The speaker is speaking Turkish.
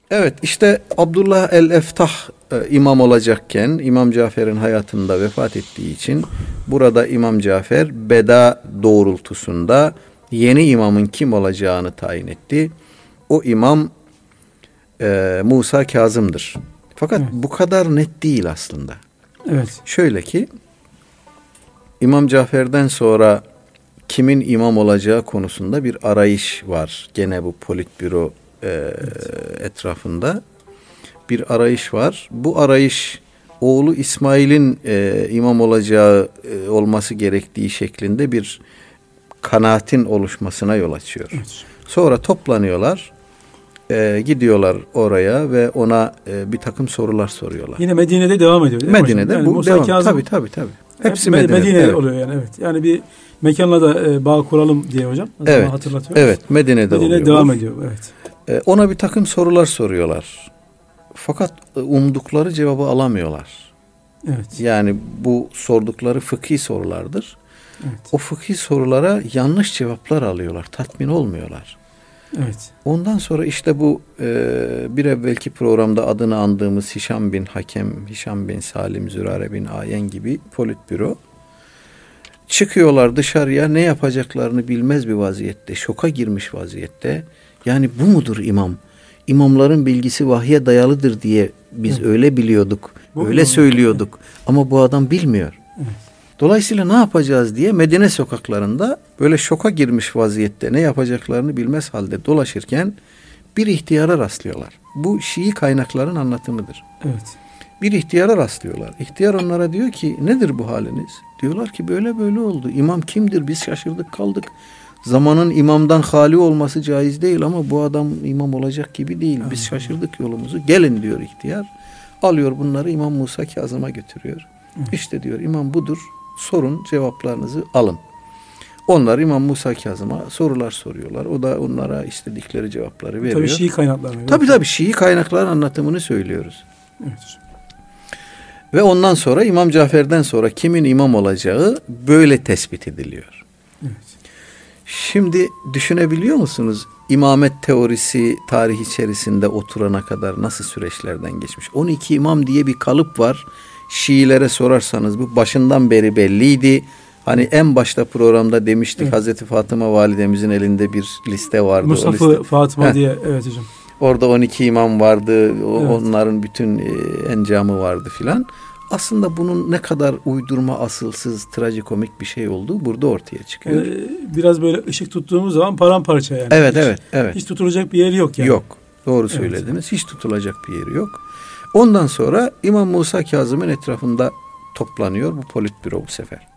Evet, işte Abdullah el-Eftah imam olacakken İmam Cafer'in hayatında vefat ettiği için burada İmam Cafer beda doğrultusunda yeni imamın kim olacağını tayin etti. O imam Musa Kazım'dır. Fakat bu kadar net değil aslında. Evet. Şöyle ki İmam Cafer'den sonra kimin imam olacağı konusunda bir arayış var. Gene bu politbüro etrafında bir arayış var. Bu arayış oğlu İsmail'in imam olacağı olması gerektiği şeklinde bir kanaatin oluşmasına yol açıyor. Evet. Sonra toplanıyorlar, gidiyorlar oraya ve ona bir takım sorular soruyorlar. Yine Medine'de devam ediyor değil mi? Medine'de yani bu Musa devam. Kazım, tabii. Hepsi Medine'de. Evet. Oluyor yani, evet. Yani bir mekanla da bağ kuralım diye hocam. Evet. Hatırlatıyoruz. Evet, Medine'de oluyor. Devam ediyor. Evet. Ona bir takım sorular soruyorlar. Fakat umdukları cevabı alamıyorlar. Evet. Yani bu sordukları fıkhi sorulardır. Evet. O fıkhi sorulara yanlış cevaplar alıyorlar. Tatmin olmuyorlar. Evet. Ondan sonra işte bu bir evvelki programda adını andığımız Hişam bin Hakem, Hişam bin Salim, Zürare bin Ayen gibi politbüro çıkıyorlar dışarıya, ne yapacaklarını bilmez bir vaziyette, şoka girmiş vaziyette. Yani bu mudur imam? İmamların bilgisi vahye dayalıdır diye biz öyle biliyorduk, öyle söylüyorduk. Ama bu adam bilmiyor. Evet. Dolayısıyla ne yapacağız diye Medine sokaklarında böyle şoka girmiş vaziyette, ne yapacaklarını bilmez halde dolaşırken bir ihtiyara rastlıyorlar. Bu Şii kaynakların anlatımıdır. Evet. Bir ihtiyara rastlıyorlar. İhtiyar onlara diyor ki nedir bu haliniz? Diyorlar ki böyle böyle oldu. İmam kimdir? Biz şaşırdık kaldık. Zamanın imamdan hali olması caiz değil ama bu adam imam olacak gibi değil. Biz şaşırdık yolumuzu. Gelin diyor ihtiyar. Alıyor bunları İmam Musa Kazım'a götürüyor. İşte diyor imam budur. Sorun, cevaplarınızı alın. Onlar İmam Musa Kazım'a sorular soruyorlar. O da onlara istedikleri cevapları veriyor. Tabii Şii kaynakları. Tabii Şii kaynakların anlatımını söylüyoruz. Evet. Ve ondan sonra İmam Cafer'den sonra kimin imam olacağı böyle tespit ediliyor. Evet. Şimdi düşünebiliyor musunuz? İmamet teorisi tarih içerisinde oturana kadar nasıl süreçlerden geçmiş? 12 imam diye bir kalıp var. Şiilere sorarsanız bu başından beri belliydi. Hani en başta programda demiştik, Hazreti Fatıma validemizin elinde bir liste vardı. Musaf-ı Fatıma diye, evet hocam. Orada 12 imam vardı. Onların bütün encamı vardı filan. Aslında bunun ne kadar uydurma, asılsız, trajikomik bir şey olduğu burada ortaya çıkıyor. Biraz böyle ışık tuttuğumuz zaman paramparça yani. Evet. Hiç tutulacak bir yeri yok yani. Yok. Doğru söylediniz. Evet. Hiç tutulacak bir yeri yok. Ondan sonra İmam Musa Kazım'ın etrafında toplanıyor bu politbüro bu sefer.